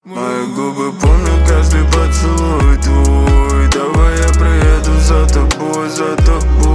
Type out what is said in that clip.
Мои губы помнят каждый поцелуй твой. Давай я приеду за тобой, за тобой.